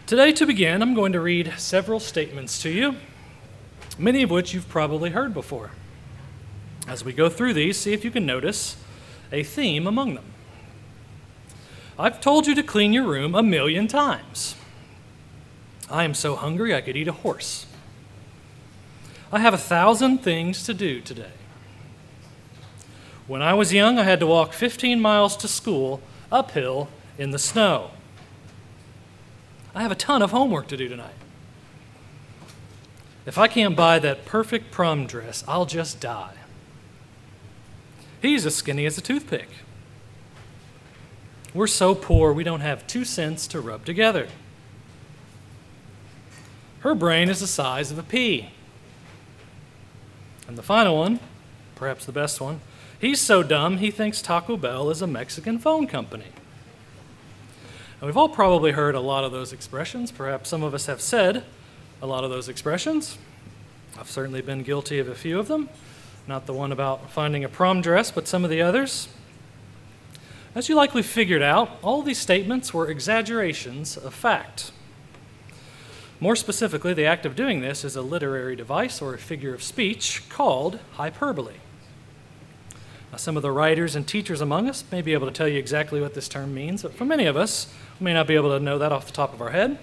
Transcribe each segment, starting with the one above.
Today, to begin, I'm going to read several statements to you, many of which you've probably heard before. As we go through these, see if you can notice a theme among them. I've told you to clean your room 1,000,000 times. I am so hungry I could eat a horse. I have 1,000 things to do today. When I was young, I had to walk 15 miles to school uphill in the snow. I have a ton of homework to do tonight. If I can't buy that perfect prom dress, I'll just die. He's as skinny as a toothpick. We're so poor we don't have 2 cents to rub together. Her brain is the size of a pea. And the final one, perhaps the best one, he's so dumb he thinks Taco Bell is a Mexican phone company. Now, we've all probably heard a lot of those expressions. Perhaps some of us have said a lot of those expressions. I've certainly been guilty of a few of them. Not the one about finding a prom dress, but some of the others. As you likely figured out, all these statements were exaggerations of fact. More specifically, the act of doing this is a literary device or a figure of speech called hyperbole. Now, some of the writers and teachers among us may be able to tell you exactly what this term means, but for many of us, we may not be able to know that off the top of our head.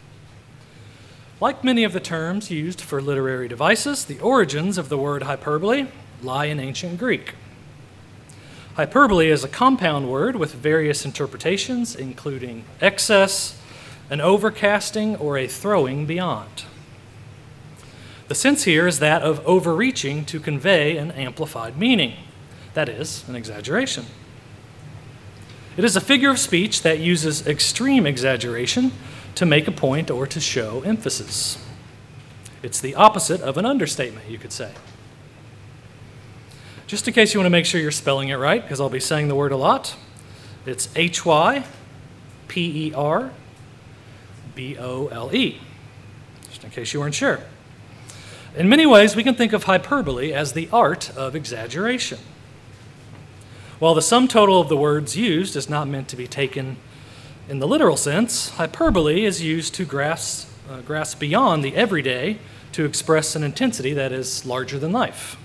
Like many of the terms used for literary devices, the origins of the word hyperbole lie in ancient Greek. Hyperbole is a compound word with various interpretations, including excess, an overcasting, or a throwing beyond. The sense here is that of overreaching to convey an amplified meaning, that is, an exaggeration. It is a figure of speech that uses extreme exaggeration to make a point or to show emphasis. It's the opposite of an understatement, you could say. Just in case you want to make sure you're spelling it right, because I'll be saying the word a lot, it's Hyperbole, just in case you weren't sure. In many ways, we can think of hyperbole as the art of exaggeration. While the sum total of the words used is not meant to be taken in the literal sense, hyperbole is used to grasp beyond the everyday to express an intensity that is larger than life.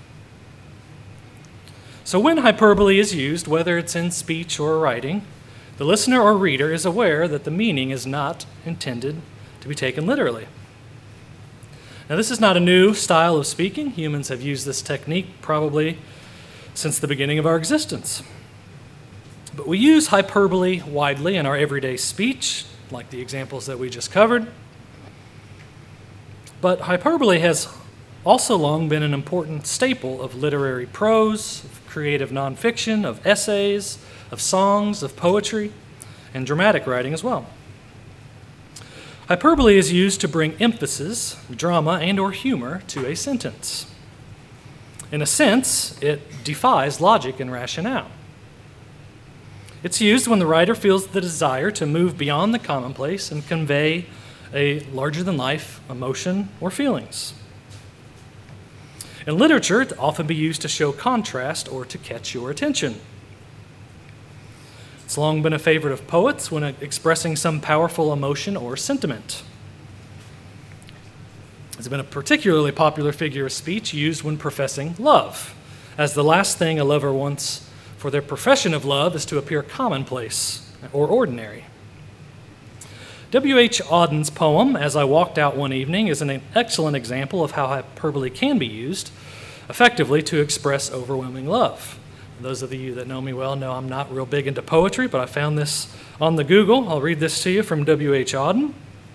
So when hyperbole is used, whether it's in speech or writing, the listener or reader is aware that the meaning is not intended to be taken literally. Now, this is not a new style of speaking. Humans have used this technique probably since the beginning of our existence. But we use hyperbole widely in our everyday speech, like the examples that we just covered. But hyperbole has also long been an important staple of literary prose, of creative nonfiction, of essays, of songs, of poetry, and dramatic writing as well. Hyperbole is used to bring emphasis, drama, and/or humor to a sentence. In a sense, it defies logic and rationale. It's used when the writer feels the desire to move beyond the commonplace and convey a larger-than-life emotion or feelings. In literature, it often be used to show contrast or to catch your attention. It's long been a favorite of poets when expressing some powerful emotion or sentiment. It's been a particularly popular figure of speech used when professing love, as the last thing a lover wants for their profession of love is to appear commonplace or ordinary. W.H. Auden's poem, As I Walked Out One Evening, is an excellent example of how hyperbole can be used effectively to express overwhelming love. Those of you that know me well know I'm not real big into poetry, but I found this on the Google. I'll read this to you from W.H. Auden.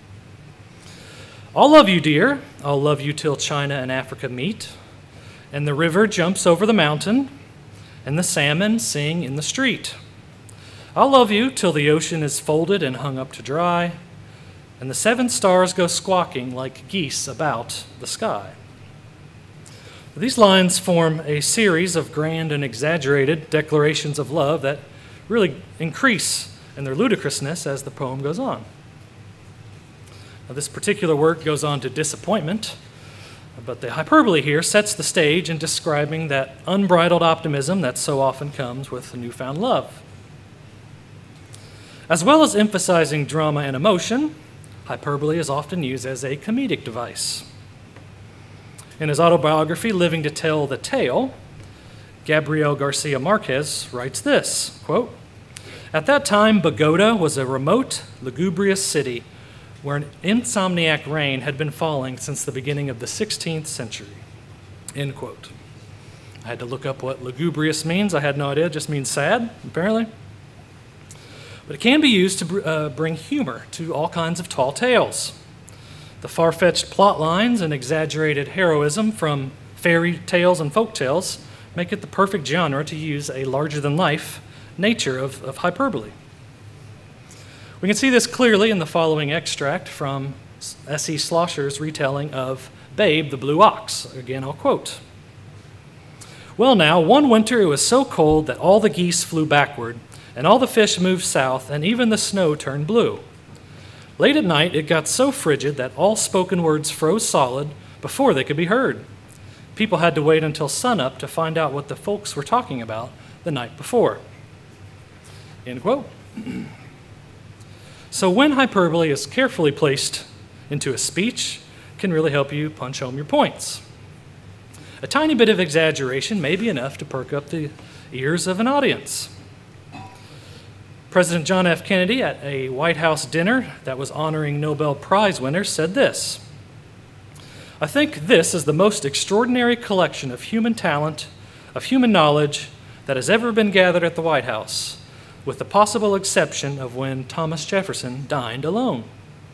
I'll love you, dear. I'll love you till China and Africa meet, and the river jumps over the mountain, and the salmon sing in the street. I'll love you till the ocean is folded and hung up to dry, and the 7 stars go squawking like geese about the sky. These lines form a series of grand and exaggerated declarations of love that really increase in their ludicrousness as the poem goes on. Now, this particular work goes on to disappointment, but the hyperbole here sets the stage in describing that unbridled optimism that so often comes with newfound love. As well as emphasizing drama and emotion, hyperbole is often used as a comedic device. In his autobiography, Living to Tell the Tale, Gabriel Garcia Marquez writes this, quote, "At that time, Bogota was a remote, lugubrious city where an insomniac rain had been falling since the beginning of the 16th century." End quote. I had to look up what lugubrious means. I had no idea. It just means sad, apparently. But it can be used to bring humor to all kinds of tall tales. The far-fetched plot lines and exaggerated heroism from fairy tales and folk tales make it the perfect genre to use a larger-than-life nature of hyperbole. We can see this clearly in the following extract from S.E. Schlosser's retelling of Babe the Blue Ox. Again, I'll quote. "Well now, one winter it was so cold that all the geese flew backward, and all the fish moved south, and even the snow turned blue. Late at night, it got so frigid that all spoken words froze solid before they could be heard. People had to wait until sunup to find out what the folks were talking about the night before." End quote. So when hyperbole is carefully placed into a speech, it can really help you punch home your points. A tiny bit of exaggeration may be enough to perk up the ears of an audience. President John F. Kennedy, at a White House dinner that was honoring Nobel Prize winners, said this, "I think this is the most extraordinary collection of human talent, of human knowledge that has ever been gathered at the White House, with the possible exception of when Thomas Jefferson dined alone."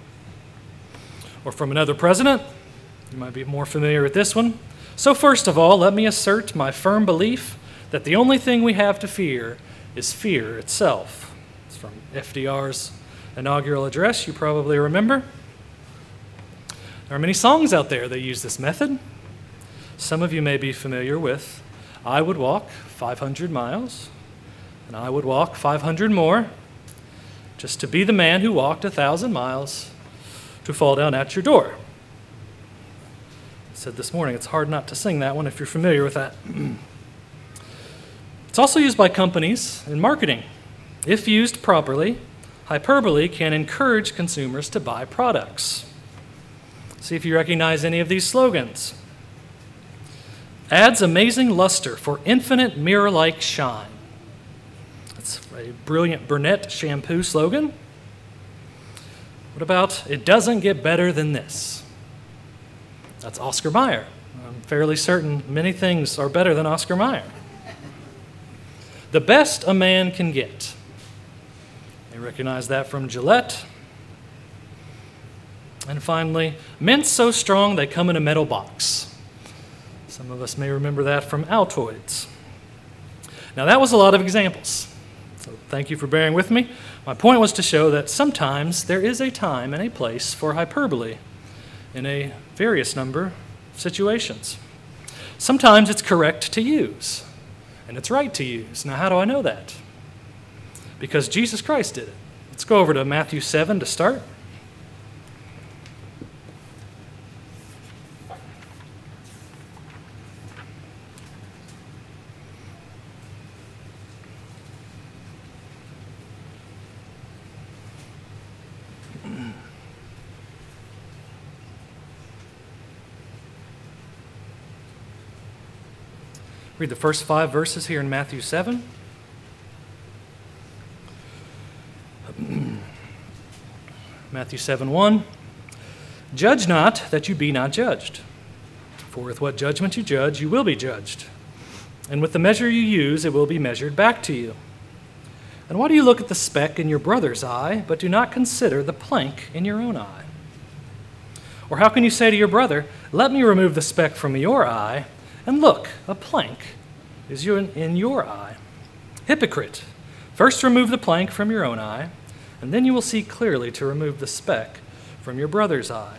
Or from another president, you might be more familiar with this one. "So first of all, let me assert my firm belief that the only thing we have to fear is fear itself." It's from FDR's inaugural address, you probably remember. There are many songs out there that use this method. Some of you may be familiar with "I would walk 500 miles, and I would walk 500 more, just to be the man who walked 1,000 miles to fall down at your door." I said this morning, it's hard not to sing that one if you're familiar with that. It's also used by companies in marketing. If used properly, hyperbole can encourage consumers to buy products. See if you recognize any of these slogans. "Adds amazing luster for infinite mirror-like shine." That's a brilliant Burnett shampoo slogan. What about "It doesn't get better than this"? That's Oscar Mayer. I'm fairly certain many things are better than Oscar Mayer. "The best a man can get." You recognize that from Gillette. And finally, "Mints so strong they come in a metal box." Some of us may remember that from Altoids. Now that was a lot of examples, so thank you for bearing with me. My point was to show that sometimes there is a time and a place for hyperbole in a various number of situations. Sometimes it's correct to use, and it's right to use. Now how do I know that? Because Jesus Christ did it. Let's go over to Matthew 7 to start. Read the first 5 verses here in Matthew 7. Matthew 7:1. "Judge not that you be not judged. For with what judgment you judge, you will be judged. And with the measure you use, it will be measured back to you. And why do you look at the speck in your brother's eye, but do not consider the plank in your own eye? Or how can you say to your brother, 'Let me remove the speck from your eye,' and look, a plank is in your eye? Hypocrite, first remove the plank from your own eye, and then you will see clearly to remove the speck from your brother's eye."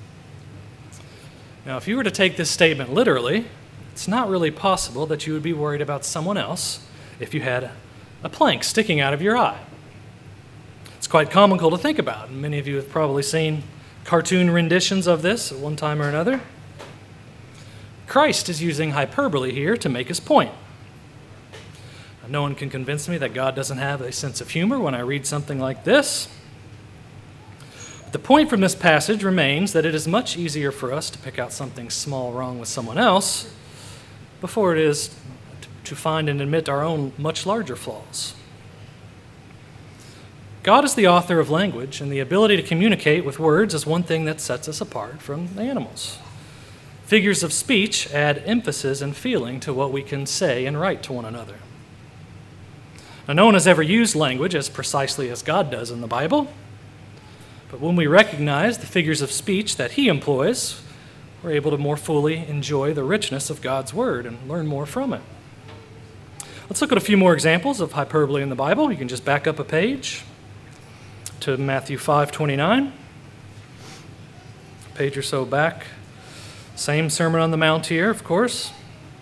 Now, if you were to take this statement literally, it's not really possible that you would be worried about someone else if you had a plank sticking out of your eye. It's quite comical to think about, and many of you have probably seen cartoon renditions of this at one time or another. Christ is using hyperbole here to make his point. No one can convince me that God doesn't have a sense of humor when I read something like this. The point from this passage remains that it is much easier for us to pick out something small wrong with someone else before it is to find and admit our own much larger flaws. God is the author of language, and the ability to communicate with words is one thing that sets us apart from animals. Figures of speech add emphasis and feeling to what we can say and write to one another. Now, no one has ever used language as precisely as God does in the Bible, but when we recognize the figures of speech that He employs, we're able to more fully enjoy the richness of God's Word and learn more from it. Let's look at a few more examples of hyperbole in the Bible. You can just back up a page to Matthew 5:29, a page or so back. Same Sermon on the Mount here, of course.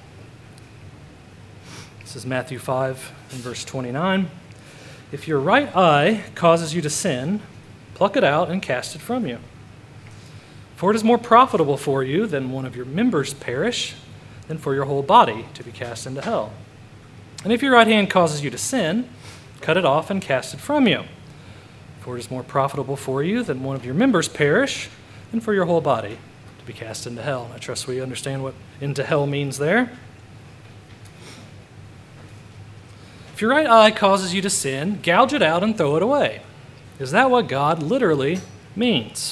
This is Matthew 5 and verse 29. If your right eye causes you to sin, pluck it out and cast it from you. For it is more profitable for you than one of your members perish than for your whole body to be cast into hell. And if your right hand causes you to sin, cut it off and cast it from you. For it is more profitable for you than one of your members perish than for your whole body to be cast into hell. I trust we understand what into hell means there. If your right eye causes you to sin, gouge it out and throw it away. Is that what God literally means?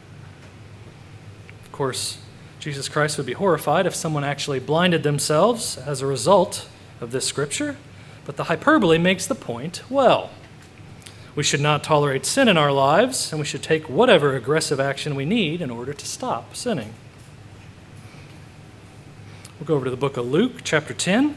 Of course, Jesus Christ would be horrified if someone actually blinded themselves as a result of this scripture, but the hyperbole makes the point well. We should not tolerate sin in our lives, and we should take whatever aggressive action we need in order to stop sinning. We'll go over to the book of Luke, chapter 10.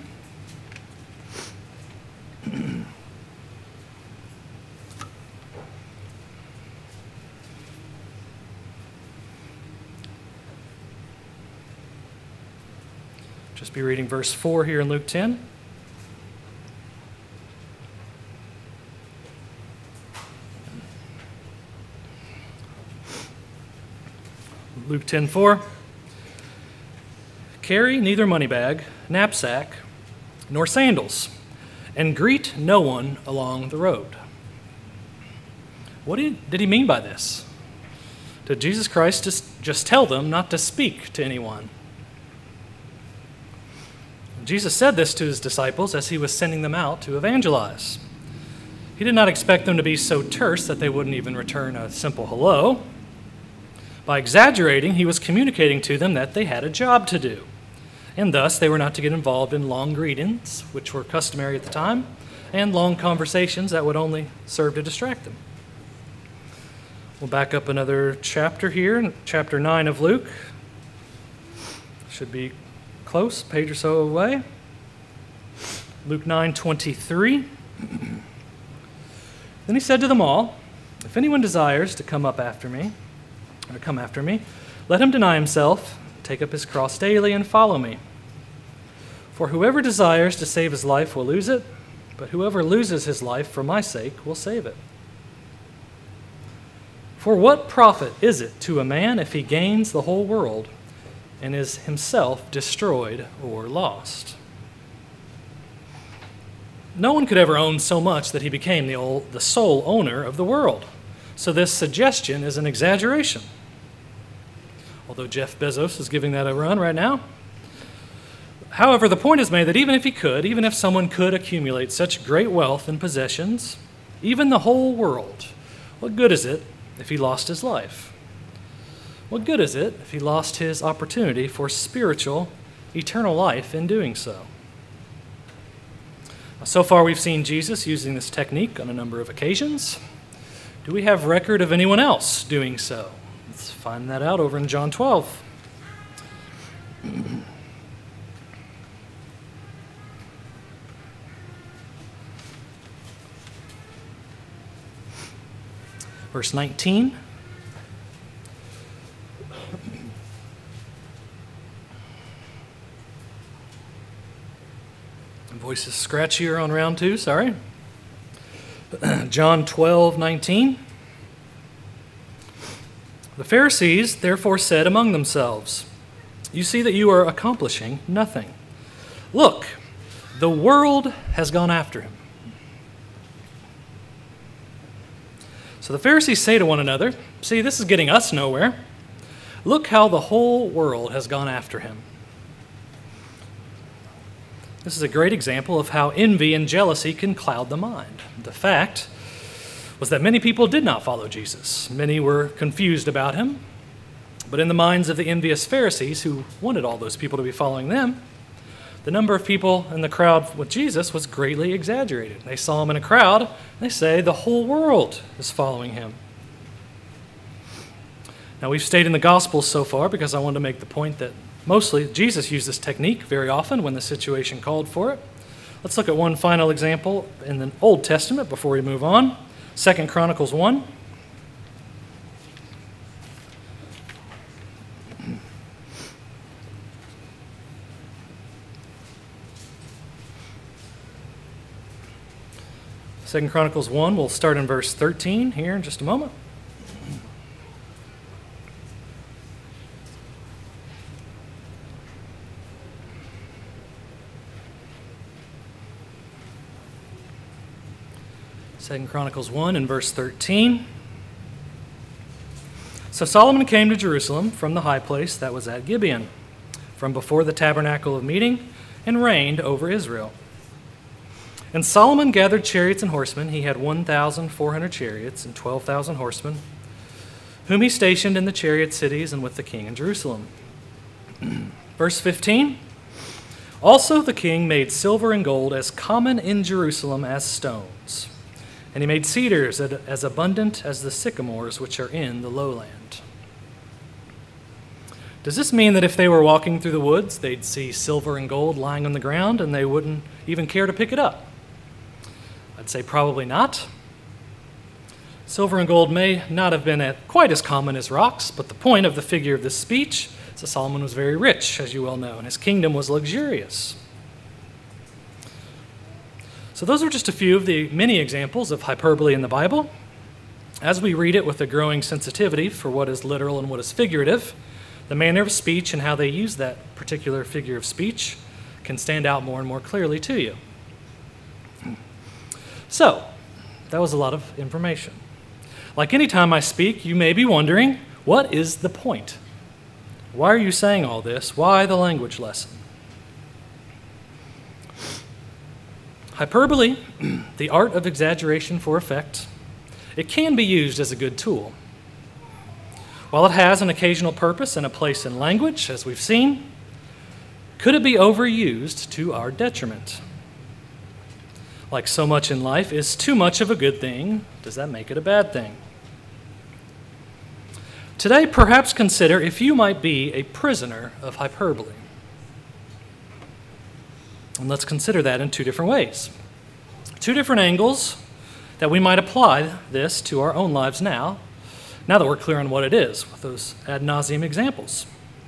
Just be reading verse 4 here in Luke 10. Luke 10:4. Carry neither money bag, knapsack, nor sandals, and greet no one along the road. What did he mean by this? Did Jesus Christ just tell them not to speak to anyone? Jesus said this to his disciples as he was sending them out to evangelize. He did not expect them to be so terse that they wouldn't even return a simple hello. By exaggerating, he was communicating to them that they had a job to do, and thus they were not to get involved in long greetings, which were customary at the time, and long conversations that would only serve to distract them. We'll back up another chapter here, in chapter 9 of Luke. Should be close, a page or so away. Luke 9:23. Then he said to them all, if anyone desires to come after me, let him deny himself, take up his cross daily, and follow me. For whoever desires to save his life will lose it, but whoever loses his life for my sake will save it. For what profit is it to a man if he gains the whole world and is himself destroyed or lost? No one could ever own so much that he became the sole owner of the world. So this suggestion is an exaggeration. Although Jeff Bezos is giving that a run right now. However, the point is made that even if someone could accumulate such great wealth and possessions, even the whole world, what good is it if he lost his life? What good is it if he lost his opportunity for spiritual, eternal life in doing so? So far, we've seen Jesus using this technique on a number of occasions. Do we have record of anyone else doing so? Let's find that out over in John 12. Verse 19. Voice is scratchier on round 2, sorry. John 12:19. The Pharisees therefore said among themselves, you see that you are accomplishing nothing. Look, the world has gone after him. So the Pharisees say to one another, "See, this is getting us nowhere. Look how the whole world has gone after him." This is a great example of how envy and jealousy can cloud the mind. The fact was that many people did not follow Jesus. Many were confused about him. But in the minds of the envious Pharisees, who wanted all those people to be following them, the number of people in the crowd with Jesus was greatly exaggerated. They saw him in a crowd, and they say the whole world is following him. Now, we've stayed in the Gospels so far because I wanted to make the point that mostly Jesus used this technique very often when the situation called for it. Let's look at one final example in the Old Testament before we move on. 2 Chronicles 1. Second Chronicles 1, we'll start in verse 13 here in just a moment. Second Chronicles 1 and verse 13. So Solomon came to Jerusalem from the high place that was at Gibeon, from before the tabernacle of meeting, and reigned over Israel. And Solomon gathered chariots and horsemen. He had 1,400 chariots and 12,000 horsemen, whom he stationed in the chariot cities and with the king in Jerusalem. Verse 15. Also the king made silver and gold as common in Jerusalem as stones. And he made cedars as abundant as the sycamores which are in the lowland. Does this mean that if they were walking through the woods, they'd see silver and gold lying on the ground and they wouldn't even care to pick it up? I'd say probably not. Silver and gold may not have been quite as common as rocks, but the point of the figure of this speech is that Solomon was very rich, as you well know, and his kingdom was luxurious. So those are just a few of the many examples of hyperbole in the Bible. As we read it with a growing sensitivity for what is literal and what is figurative, the manner of speech and how they use that particular figure of speech can stand out more and more clearly to you. So, that was a lot of information. Like any time I speak, you may be wondering, what is the point? Why are you saying all this? Why the language lesson? Hyperbole, the art of exaggeration for effect, it can be used as a good tool. While it has an occasional purpose and a place in language, as we've seen, could it be overused to our detriment? Like so much in life, is too much of a good thing? Does that make it a bad thing? Today, perhaps consider if you might be a prisoner of hyperbole. And let's consider that in two different ways. Two different angles that we might apply this to our own lives now that we're clear on what it is, with those ad nauseum examples.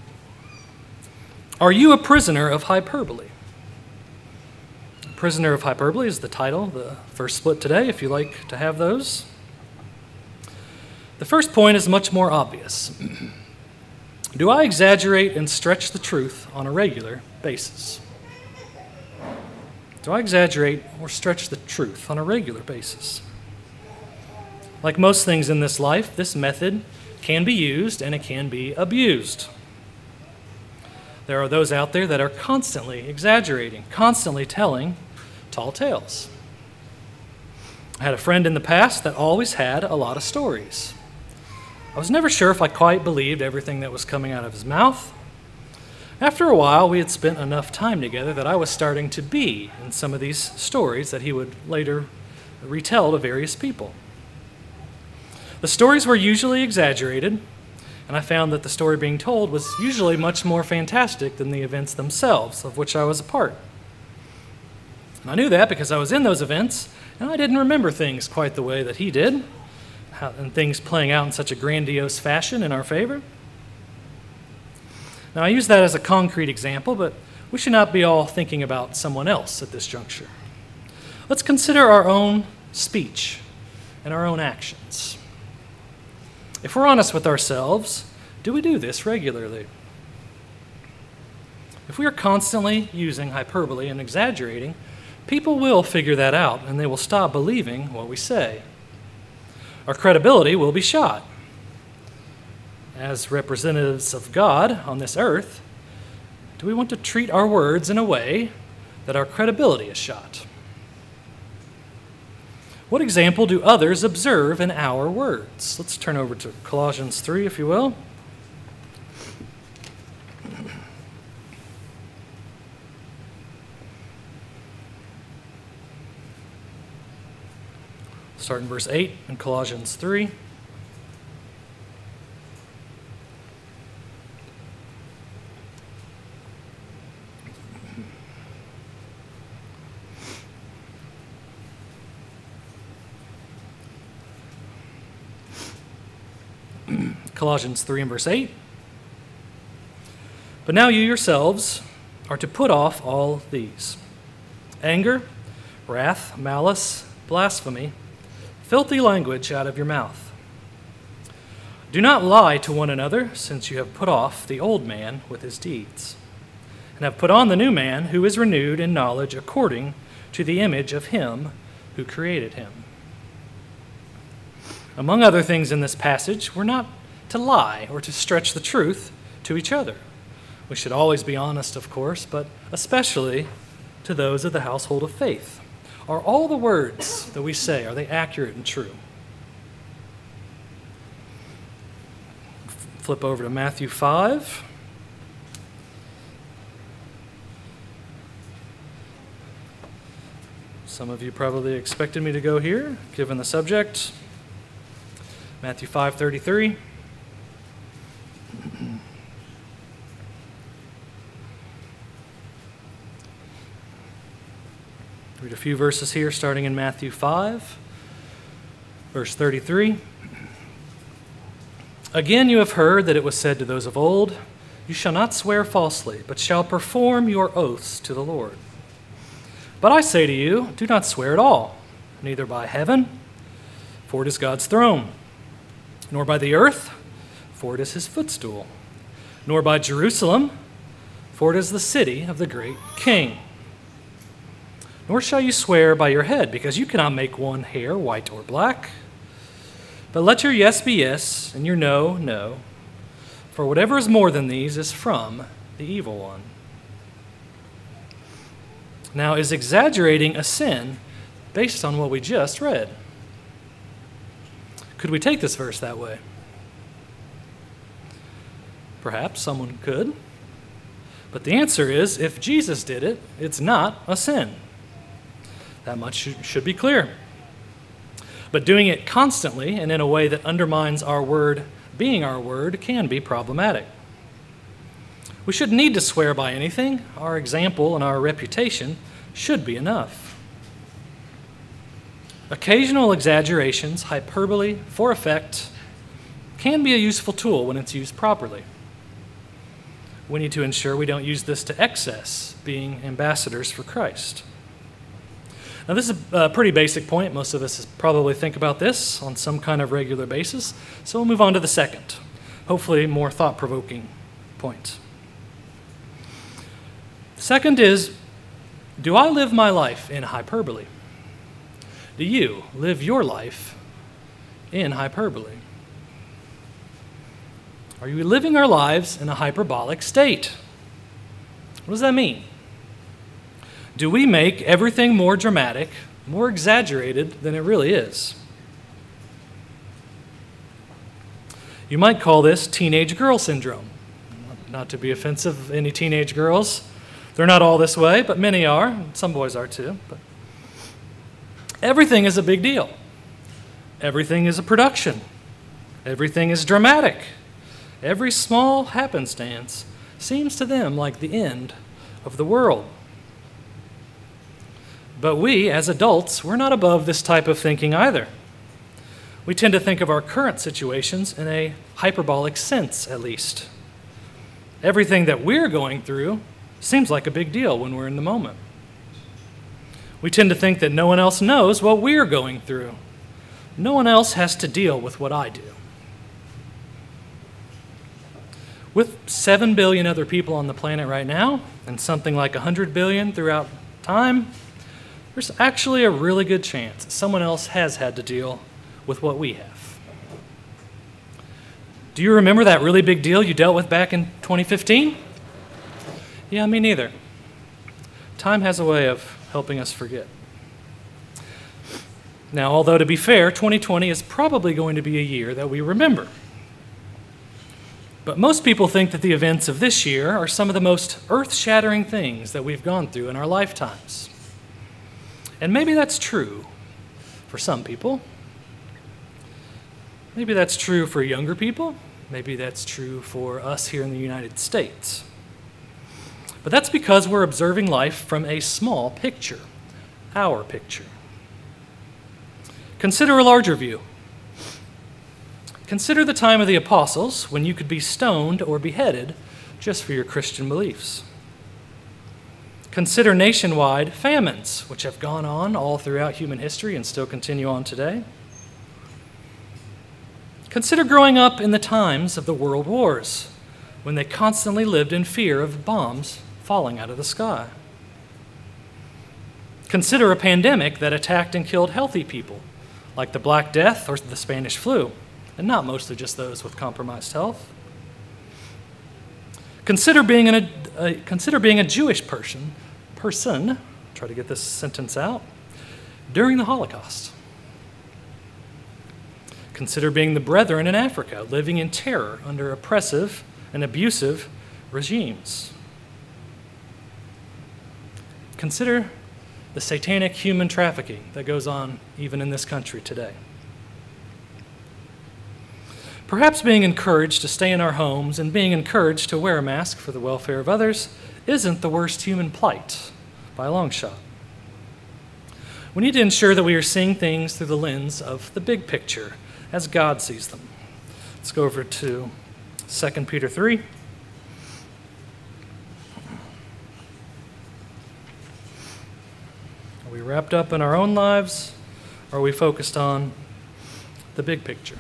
Are you a prisoner of hyperbole? Prisoner of Hyperbole is the title, the first split today, if you like to have those. The first point is much more obvious. Do I exaggerate and stretch the truth on a regular basis? Do I exaggerate or stretch the truth on a regular basis? Like most things in this life, this method can be used and it can be abused. There are those out there that are constantly exaggerating, constantly telling tall tales. I had a friend in the past that always had a lot of stories. I was never sure if I quite believed everything that was coming out of his mouth. After a while, we had spent enough time together that I was starting to be in some of these stories that he would later retell to various people. The stories were usually exaggerated, and I found that the story being told was usually much more fantastic than the events themselves, of which I was a part. And I knew that because I was in those events, and I didn't remember things quite the way that he did, and things playing out in such a grandiose fashion in our favor. Now, I use that as a concrete example, but we should not be all thinking about someone else at this juncture. Let's consider our own speech and our own actions. If we're honest with ourselves, do we do this regularly? If we are constantly using hyperbole and exaggerating, people will figure that out and they will stop believing what we say. our credibility will be shot. As representatives of God on this earth, do we want to treat our words in a way that our credibility is shot? What example do others observe in our words? Let's turn over to Colossians 3, if you will. Start in verse 8 in Colossians 3. Colossians 3 and verse 8. But now you yourselves are to put off all these: anger, wrath, malice, blasphemy, filthy language out of your mouth. Do not lie to one another, since you have put off the old man with his deeds, and have put on the new man, who is renewed in knowledge according to the image of him who created him. Among other things in this passage, we're not to lie or to stretch the truth to each other. We should always be honest, of course, but especially to those of the household of faith. Are all the words that we say, are they accurate and true? Flip over to Matthew 5. Some of you probably expected me to go here, given the subject. Matthew 5:33. Read a few verses here, starting in Matthew 5, verse 33. Again, you have heard that it was said to those of old, you shall not swear falsely, but shall perform your oaths to the Lord. But I say to you, do not swear at all, neither by heaven, for it is God's throne, nor by the earth, for it is his footstool, nor by Jerusalem, for it is the city of the great King. Nor shall you swear by your head, because you cannot make one hair white or black. But let your yes be yes, and your no, no. For whatever is more than these is from the evil one. Now, is exaggerating a sin based on what we just read? Could we take this verse that way? Perhaps someone could. But the answer is, if Jesus did it, it's not a sin. That much should be clear. But doing it constantly and in a way that undermines our word being our word can be problematic. We shouldn't need to swear by anything. Our example and our reputation should be enough. Occasional exaggerations, hyperbole for effect, can be a useful tool when it's used properly. We need to ensure we don't use this to excess, being ambassadors for Christ. Now, this is a pretty basic point. Most of us probably think about this on some kind of regular basis. So we'll move on to the second, hopefully more thought-provoking point. Second is, do I live my life in hyperbole? Do you live your life in hyperbole? Are you living our lives in a hyperbolic state? What does that mean? Do we make everything more dramatic, more exaggerated than it really is? You might call this teenage girl syndrome. Not to be offensive, any teenage girls. They're not all this way, but many are. Some boys are too. But everything is a big deal. Everything is a production. Everything is dramatic. Every small happenstance seems to them like the end of the world. But we, as adults, we're not above this type of thinking either. We tend to think of our current situations in a hyperbolic sense, at least. Everything that we're going through seems like a big deal when we're in the moment. We tend to think that no one else knows what we're going through. No one else has to deal with what I do. With 7 billion other people on the planet right now, and something like 100 billion throughout time, there's actually a really good chance someone else has had to deal with what we have. Do you remember that really big deal you dealt with back in 2015? Yeah, me neither. Time has a way of helping us forget. Now, although to be fair, 2020 is probably going to be a year that we remember. But most people think that the events of this year are some of the most earth-shattering things that we've gone through in our lifetimes. And maybe that's true for some people. Maybe that's true for younger people. Maybe that's true for us here in the United States. But that's because we're observing life from a small picture, our picture. Consider a larger view. Consider the time of the apostles when you could be stoned or beheaded just for your Christian beliefs. Consider nationwide famines, which have gone on all throughout human history and still continue on today. Consider growing up in the times of the world wars, when they constantly lived in fear of bombs falling out of the sky. Consider a pandemic that attacked and killed healthy people, like the Black Death or the Spanish flu, and not mostly just those with compromised health. Consider being a Jewish person, try to get this sentence out, during the Holocaust. Consider being the brethren in Africa, living in terror under oppressive and abusive regimes. Consider the satanic human trafficking that goes on even in this country today. Perhaps being encouraged to stay in our homes and being encouraged to wear a mask for the welfare of others isn't the worst human plight by a long shot. We need to ensure that we are seeing things through the lens of the big picture as God sees them. Let's go over to 2 Peter 3. Are we wrapped up in our own lives, or are we focused on the big picture?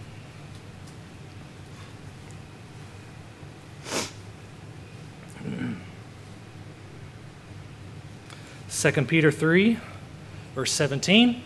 Second Peter 3, verse 17.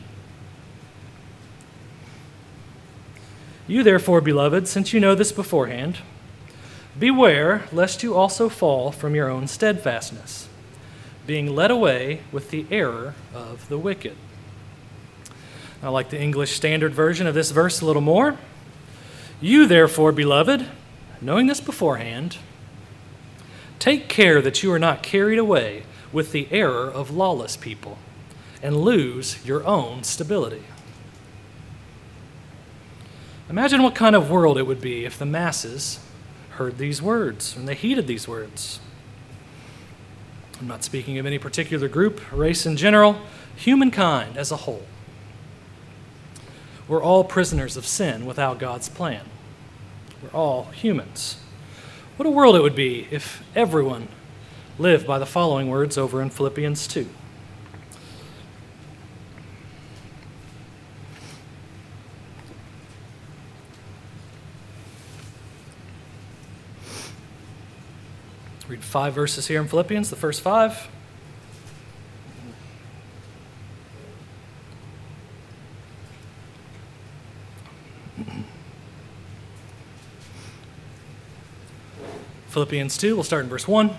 You therefore, beloved, since you know this beforehand, beware lest you also fall from your own steadfastness, being led away with the error of the wicked. I like the English Standard Version of this verse a little more. You therefore, beloved, knowing this beforehand, take care that you are not carried away with the error of lawless people and lose your own stability. Imagine what kind of world it would be if the masses heard these words and they heeded these words. I'm not speaking of any particular group, race in general, humankind as a whole. We're all prisoners of sin without God's plan. We're all humans. What a world it would be if everyone lived by the following words over in Philippians 2. Read 5 verses here in Philippians, the first 5. Philippians 2, we'll start in verse 1.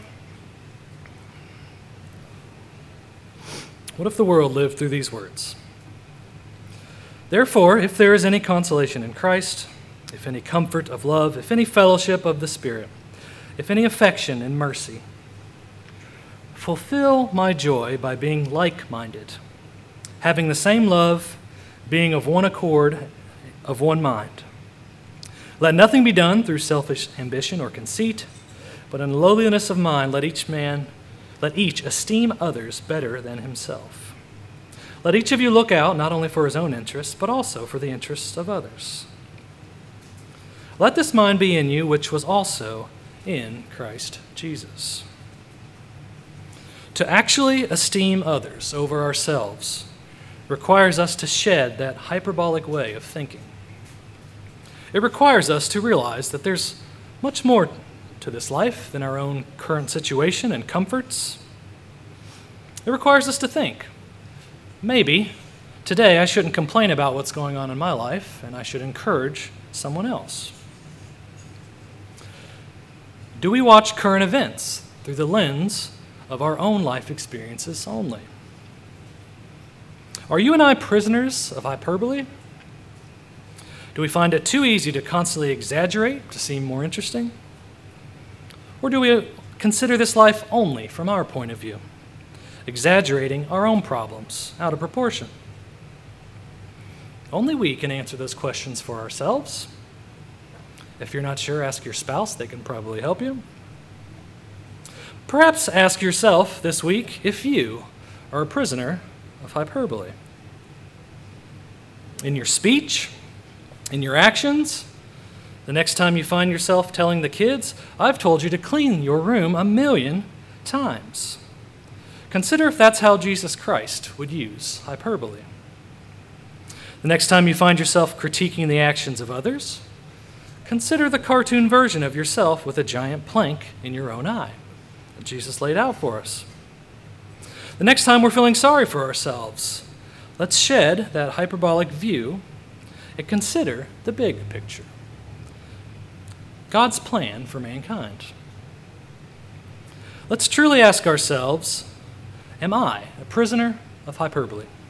What if the world lived through these words? Therefore, if there is any consolation in Christ, if any comfort of love, if any fellowship of the Spirit, if any affection and mercy, fulfill my joy by being like-minded, having the same love, being of one accord, of one mind. Let nothing be done through selfish ambition or conceit, but in lowliness of mind let each esteem others better than himself. Let each of you look out not only for his own interests, but also for the interests of others. Let this mind be in you, which was also in Christ Jesus. To actually esteem others over ourselves requires us to shed that hyperbolic way of thinking. It requires us to realize that there's much more to this life than our own current situation and comforts. It requires us to think, maybe today I shouldn't complain about what's going on in my life, and I should encourage someone else. Do we watch current events through the lens of our own life experiences only? Are you and I prisoners of hyperbole? Do we find it too easy to constantly exaggerate to seem more interesting? Or do we consider this life only from our point of view, exaggerating our own problems out of proportion? Only we can answer those questions for ourselves. If you're not sure, ask your spouse. They can probably help you. Perhaps ask yourself this week if you are a prisoner of hyperbole. In your speech, in your actions, the next time you find yourself telling the kids, I've told you to clean your room 1,000,000 times. Consider if that's how Jesus Christ would use hyperbole. The next time you find yourself critiquing the actions of others, consider the cartoon version of yourself with a giant plank in your own eye that Jesus laid out for us. The next time we're feeling sorry for ourselves, let's shed that hyperbolic view and consider the big picture. God's plan for mankind. Let's truly ask ourselves, am I a prisoner of hyperbole?